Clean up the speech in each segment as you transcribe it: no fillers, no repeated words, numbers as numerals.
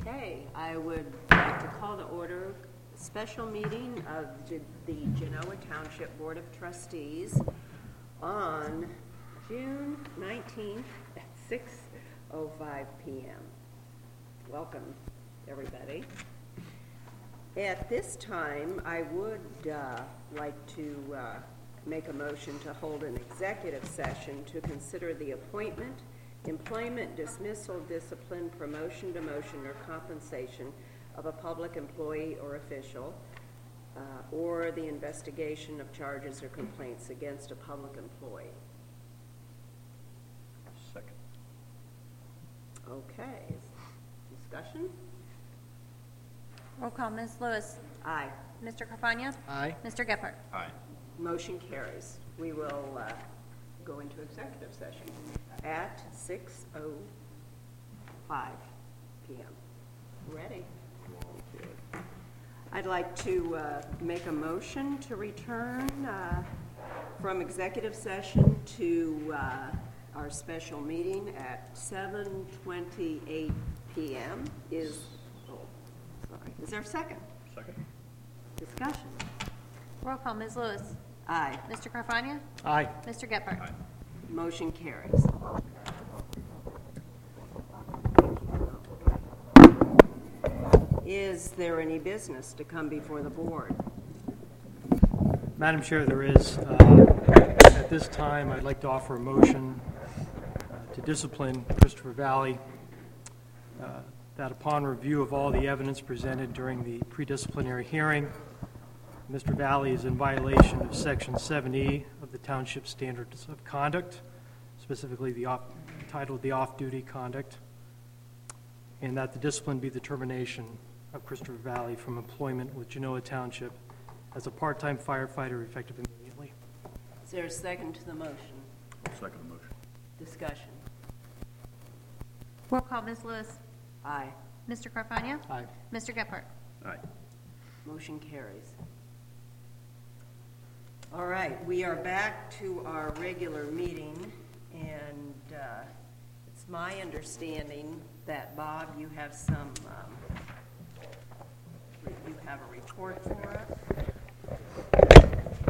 Okay, I would like to call to order a special meeting of the Genoa Township Board of Trustees on June 19th at 6:05 p.m. Welcome, everybody. At this time, I would like to make a motion to hold an executive session to consider the appointment, employment, dismissal, discipline, promotion, demotion, or compensation of a public employee or official, or the investigation of charges or complaints against a public employee. Second. Okay. Discussion? Roll call, Ms. Lewis. Aye. Mr. Carfagna? Aye. Mr. Gephardt? Aye. Motion carries. We will go into executive session at 6:05 p.m. Ready? I'd like to make a motion to return from executive session to our special meeting at 7:28 p.m. Is there a second? Second. Discussion? Roll call, Ms. Lewis. Aye. Mr. Carfagna? Aye. Mr. Gephardt? Aye. Motion carries. Is there any business to come before the board? Madam Chair, there is. At this time, I'd like to offer a motion to discipline Christopher Valley, that upon review of all the evidence presented during the pre-disciplinary hearing, Mr. Valley is in violation of Section 7E of the Township Standards of Conduct, specifically titled the off-duty conduct, and that the discipline be the termination of Christopher Valley from employment with Genoa Township as a part-time firefighter effective immediately. Is there a second to the motion? I'll second the motion. Discussion? Roll call, Ms. Lewis. Aye. Mr. Carfagna? Aye. Mr. Gephardt? Aye. Motion carries. All right, we are back to our regular meeting, and it's my understanding that, Bob, you have a report for us?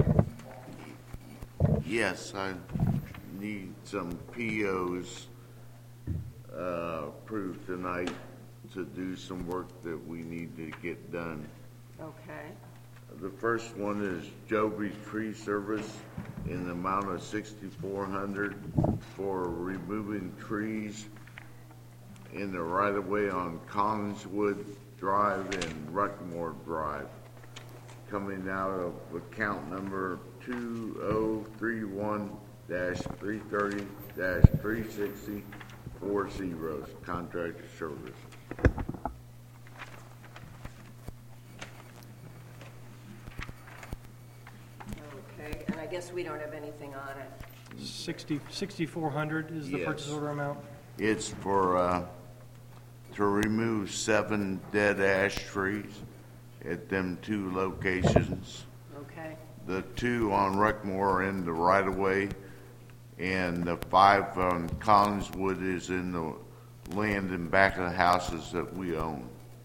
Yes, I need some POs approved tonight to do some work that we need to get done. Okay. The first one is Joby Tree Service in the amount of $6,400 for removing trees in the right-of-way on Collinswood Drive and Ruckmore Drive, coming out of account number 2031-330-360 40, contractor service. Okay, and I guess we don't have anything on it. 6,400 is the Yes. purchase order amount. It's for to remove 7 dead ash trees at them 2 locations. Okay. The 2 on Ruckmore are in the right-of-way, and the 5 on Collinswood is in the land in back of the houses that we own.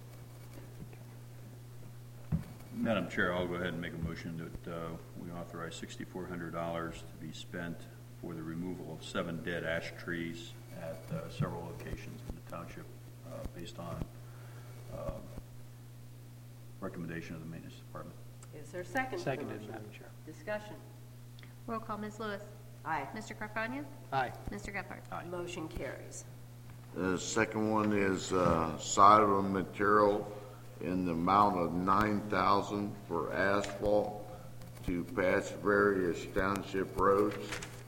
Madam Chair, I'll go ahead and make a motion that we authorize $6,400 to be spent for the removal of 7 dead ash trees at several locations in the township based on recommendation of the maintenance department. Is there a second to the Seconded, motion? Madam Chair. Discussion? Roll call, Ms. Lewis. Aye. Mr. Carfagna? Aye. Mr. Gephardt? Aye. Motion carries. The second one is solid material in the amount of $9,000 for asphalt to patch various township roads.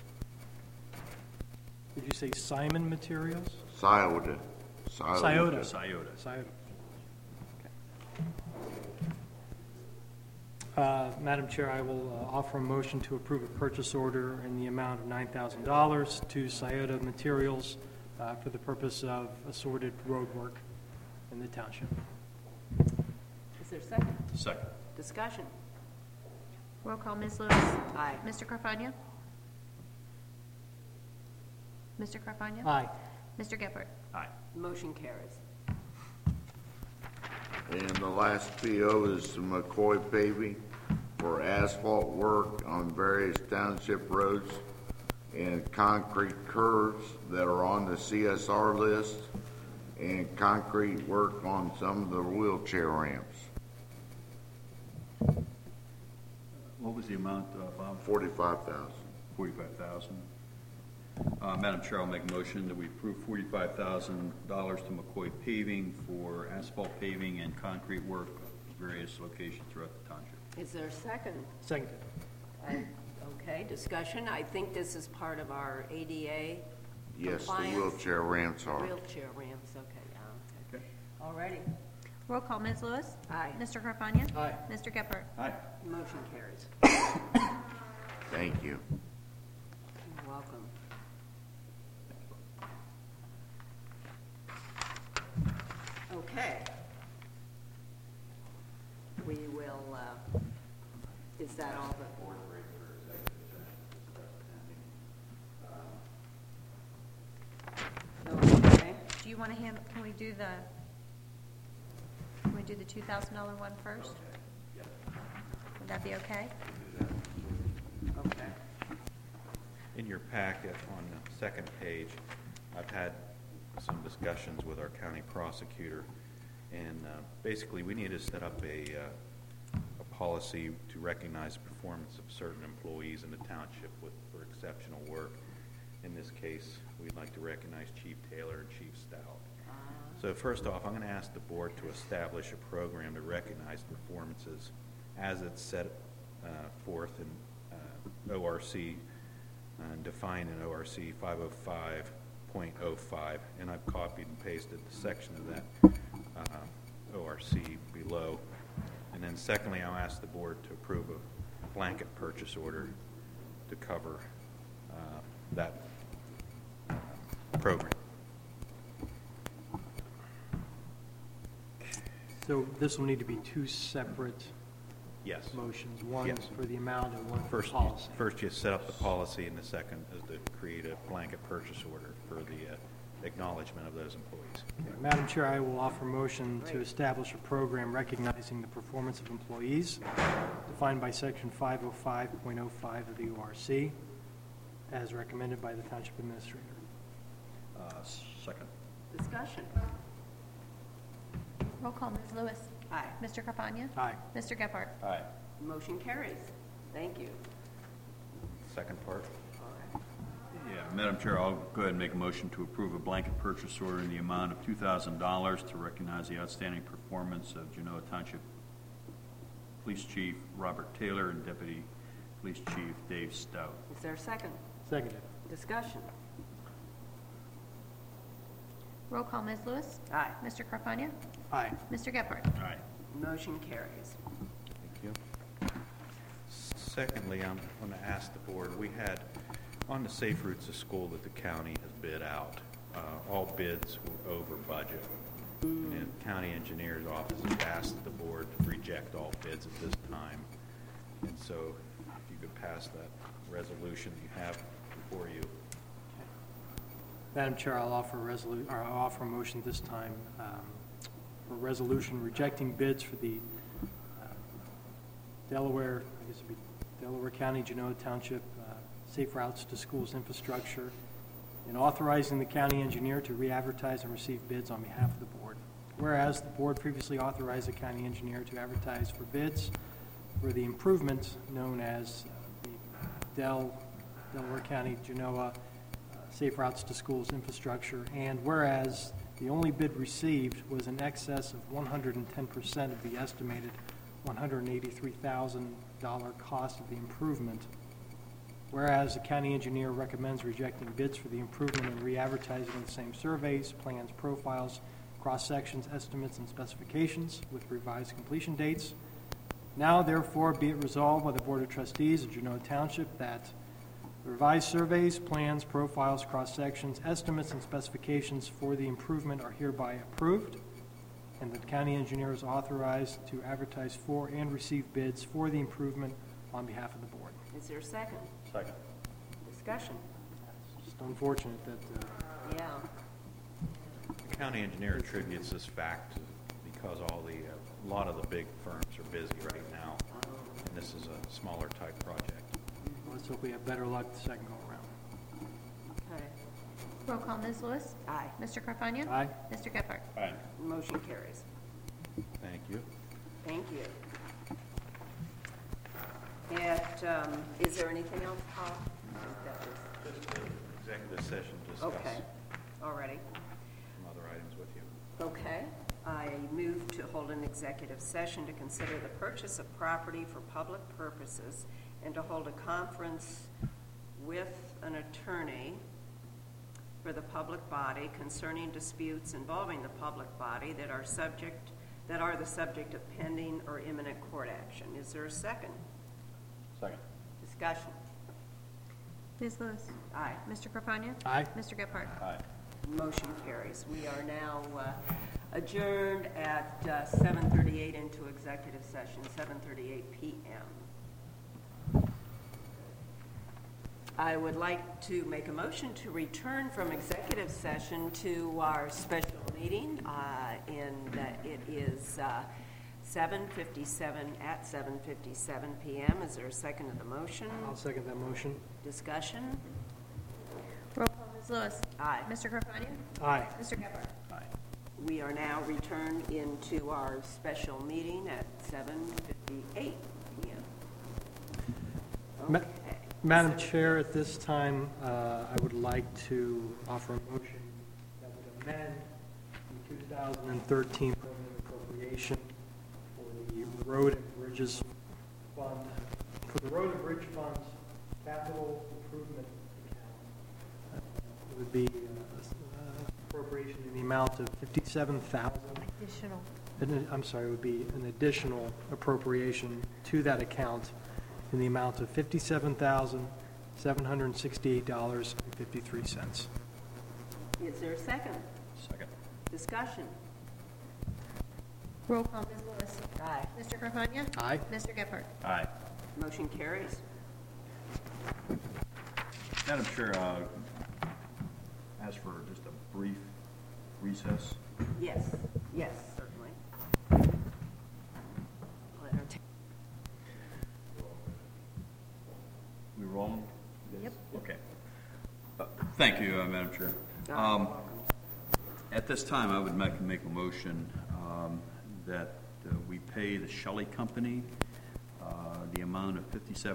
Did you say Simon Materials? Scioto. Scioto. Scioto. Scioto. Madam Chair, I will offer a motion to approve a purchase order in the amount of $9,000 to Scioto Materials for the purpose of assorted road work in the township. Is there a second? Second. Discussion? Roll call, Ms. Lewis. Aye. Mr. Carfagna? Mr. Carfagna? Aye. Mr. Gephardt? Aye. Motion carries. And the last PO is to McCoy Paving for asphalt work on various township roads and concrete curves that are on the CSR list and concrete work on some of the wheelchair ramps. What was the amount, Bob? 45,000. 45,000. Madam Chair, I'll make a motion that we approve $45,000 to McCoy Paving for asphalt paving and concrete work at various locations throughout the township. Is there a second? Seconded. Okay, discussion. I think this is part of our ADA Yes, the compliance. wheelchair ramps are. Wheelchair ramps, okay, yeah. Okay. All righty, Roll call, Ms. Lewis. Aye. Mr. Carfagna. Aye. Mr. Gephardt. Aye. motion carries. Thank you. You're welcome. Okay. We will, is that all the? Okay. Do you want to can we do the $2,000 one first? Would that be okay? Okay. In your packet, on the second page, I've had some discussions with our county prosecutor, and basically, we need to set up a policy to recognize the performance of certain employees in the township for exceptional work. In this case, we'd like to recognize Chief Taylor and Chief Stout. So first off, I'm going to ask the board to establish a program to recognize performances as it's set forth in ORC, defined in ORC 505.05, and I've copied and pasted the section of that ORC below. And then secondly, I'll ask the board to approve a blanket purchase order to cover that program. So this will need to be two separate Yes. motions, one Yes. for the amount and one for First, policy. first you set up the policy, and the second is to create a blanket purchase order for the acknowledgement of those employees. Okay, Madam Chair, I will offer a motion to establish a program recognizing the performance of employees defined by Section 505.05 of the ORC as recommended by the Township Administrator. Second. Discussion. Roll call, Ms. Lewis. Aye. Mr. Carfagna. Aye. Mr. Gephardt. Aye. Motion carries. Thank you. Second part? Yeah, Madam Chair, I'll go ahead and make a motion to approve a blanket purchase order in the amount of $2,000 to recognize the outstanding performance of Genoa Township Police Chief Robert Taylor and Deputy Police Chief Dave Stout. Is there a second? Seconded. Discussion. Roll call, Ms. Lewis. Aye. Mr. Carfagna. Aye. Mr. Gephardt. Aye. Motion carries. Thank you. Secondly, I'm going to ask the board, we had, on the Safe Routes to School that the county has bid out, all bids were over budget. And the county engineer's office has asked the board to reject all bids at this time. And so if you could pass that resolution you have before you. Madam Chair, I'll offer a motion this time for a resolution rejecting bids for the Delaware County, Genoa Township Safe Routes to Schools infrastructure, and authorizing the county engineer to re-advertise and receive bids on behalf of the board. Whereas the board previously authorized the county engineer to advertise for bids for the improvements known as the Delaware County, Genoa Safe Routes to Schools infrastructure, and whereas the only bid received was in excess of 110% of the estimated $183,000 cost of the improvement, whereas the county engineer recommends rejecting bids for the improvement and re-advertising of the same surveys, plans, profiles, cross-sections, estimates, and specifications with revised completion dates. Now, therefore, be it resolved by the Board of Trustees of Genoa Township that the revised surveys, plans, profiles, cross-sections, estimates, and specifications for the improvement are hereby approved, and the county engineer is authorized to advertise for and receive bids for the improvement on behalf of the board. Is there a second? Second. Discussion. It's just unfortunate that Yeah. The county engineer attributes this fact to the because a lot of the big firms are busy right now, and this is a smaller type project. Let's hope we have better luck the second go-around. Okay. Roll call, Ms. Lewis. Aye. Mr. Carfagna. Aye. Mr. Gephardt. Aye. Motion carries. Thank you. Thank you. Is there anything else, Paul? That was- Just an executive session to discuss Okay, all righty. some other items with you. Okay, I move to hold an executive session to consider the purchase of property for public purposes and to hold a conference with an attorney for the public body concerning disputes involving the public body that are the subject of pending or imminent court action. Is there a second? Second. Discussion. Ms. Lewis. Aye. Mr. Carfagna. Aye. Mr. Gephardt. Aye. Motion carries. We are now adjourned at 7:38 into executive session, 7:38 p.m. I would like to make a motion to return from executive session to our special meeting, and it is 7:57 at 7:57 p.m. Is there a second to the motion? I'll second that motion. Discussion? Roll call, Ms. Lewis. Aye. Mr. Carfagna. Aye. Mr. Gephardt. Aye. We are now returned into our special meeting at 7:58 p.m. Ma- Okay. Madam Chair, at this time, I would like to offer a motion that would amend the 2013 permanent appropriation for the Road and Bridges Fund, for the Road and Bridge Fund's capital improvement account. It would be appropriation in the amount of $57,000. Additional. I'm sorry, it would be an additional appropriation to that account in the amount of $57,768.53. Is there a second? Second. Discussion? Roll call, Ms. Lewis. Aye. Mr. Carfagna. Aye. Mr. Gephardt. Aye. Motion carries. Madam Chair, ask for just a brief recess. Yes, yes, certainly. I'll entertain- We rolling? Yep. Okay. Thank you, Madam Chair. At this time, I would make a motion that we pay the Shelley Company the amount of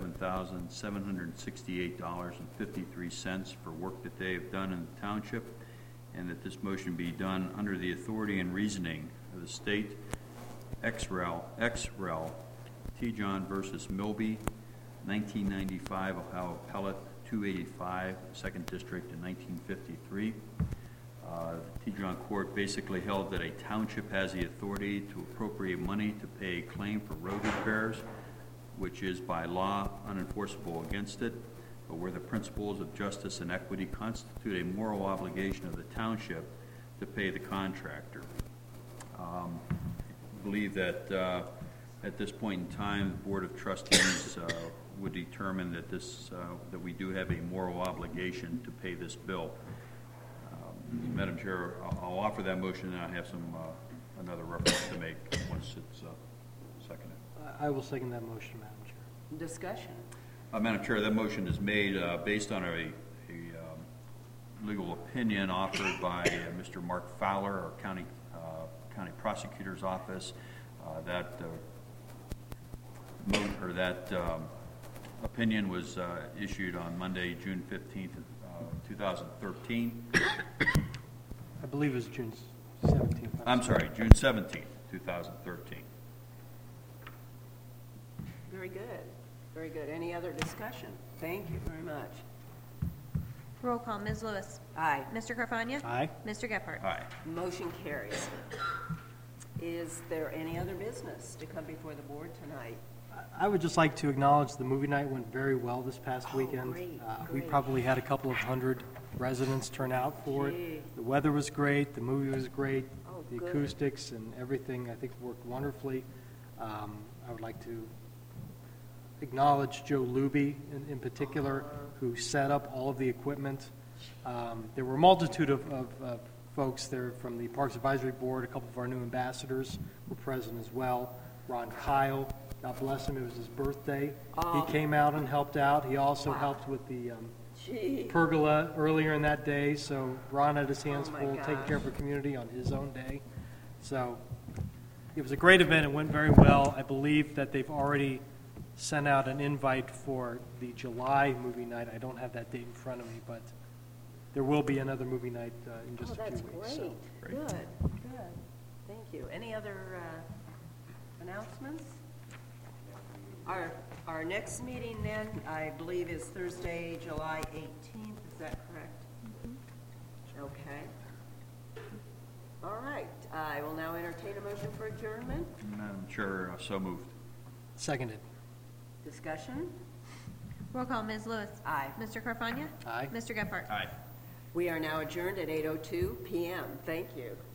$57,768.53 for work that they have done in the township, and that this motion be done under the authority and reasoning of the state ex-rel T. John versus Milby, 1995, Ohio Appellate 285, 2nd District in 1953. The T. John Court basically held that a township has the authority to appropriate money to pay a claim for road repairs, which is by law unenforceable against it, but where the principles of justice and equity constitute a moral obligation of the township to pay the contractor. I believe that at this point in time, the Board of Trustees would determine that that we do have a moral obligation to pay this bill. Madam Chair, I'll offer that motion, and I have another reference to make once it's seconded. I will second that motion, Madam Chair. Discussion? Madam Chair, that motion is made based on a legal opinion offered by Mr. Mark Fowler, our county prosecutor's office. That opinion was issued on Monday, June 15th, 2013. I believe it was June 17th. I'm sorry, June 17th, 2013. Very good, very good. Any other discussion? Thank you very much. Roll call, Ms. Lewis. Aye. Mr. Carfagna. Aye. Mr. Gephardt. Aye. Motion carries. Is there any other business to come before the board tonight? I would just like to acknowledge the movie night went very well this past weekend. great, We great. probably had a couple of hundred residents turn out for Gee. it. The weather was great, the movie was great, Oh, the good. acoustics and everything, I think, worked wonderfully. I would like to acknowledge Joe Luby in particular, who set up all of the equipment. There were a multitude of folks there from the Parks Advisory Board. A couple of our new ambassadors were present as well. Ron Kyle, God bless him, it was his birthday. Oh. He came out and helped out. He also helped with the Gee. pergola earlier in that day, so Ron had his hands Oh, my full taking care of gosh. the community on his own day. So it was a great event. It went very well. I believe that they've already sent out an invite for the July movie night. I don't have that date in front of me, but there will be another movie night in just Oh, a few that's weeks. great. So. Great. Good, good. Thank you. Any other announcements? Our next meeting then, I believe, is Thursday, July 18th. Is that correct? Okay. All right. I will now entertain a motion for adjournment. Madam Chair, so moved. Seconded. Discussion? Roll call, Ms. Lewis. Aye. Mr. Carfagna? Aye. Mr. Gephardt? Aye. We are now adjourned at 8:02 p.m. Thank you.